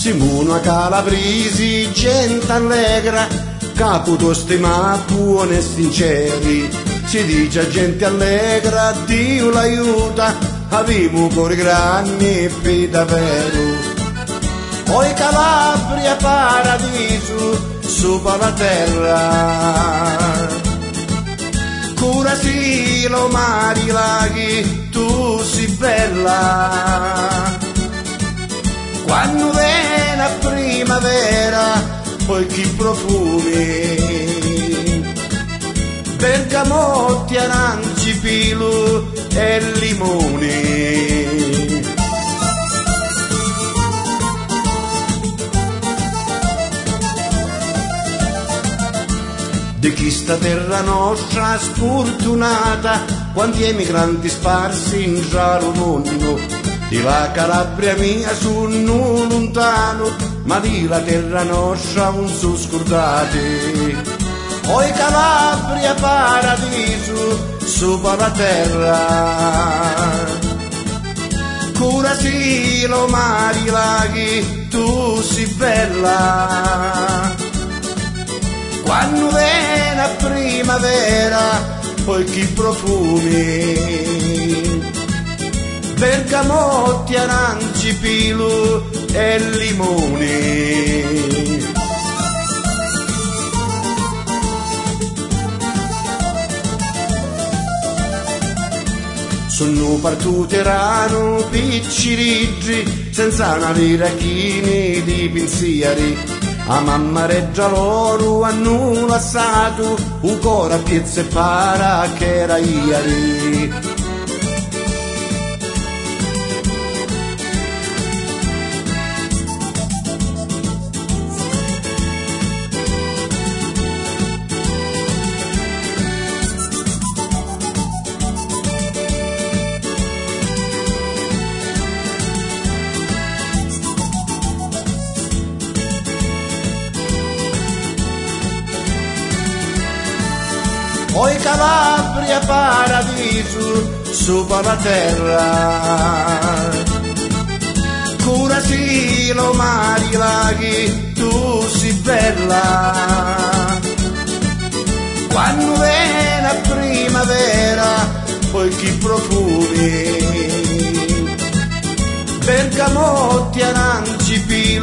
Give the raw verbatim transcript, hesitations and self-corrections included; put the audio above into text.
Siamo a Calabresi, gente allegra, caputo stima buoni e sinceri. Si dice a gente allegra, Dio l'aiuta, avevo cuore grandi e pe davvero. Poi Calabria paradiso, sopra la terra. Cura sì lo mari laghi, tu sei bella. Quando viene a primavera, poi chi profumi, bergamotti, aranci, pilo e limoni. Di chi sta terra nostra sfortunata, quanti emigranti sparsi in giallo mondo, di la Calabria mia sono lontano, ma di la terra nostra non sono scordati. Poi Calabria paradiso, sopra la terra. Cura sì lo mari laghi, tu sei bella. Quando viene a primavera, poi chi profumi, bergamotti, aranci, pilo e limoni. Sono partute erano picciriggi, senza una lira chini di pensieri. A mamma reggia loro hanno lasciato un cuore a piezza e para che era ieri. Poi Calabria paradiso, sopra la terra. Cura sì lo mari laghi, tu sei bella. Quando viene a primavera, poi chi profumi, bergamotti, aranci, pilo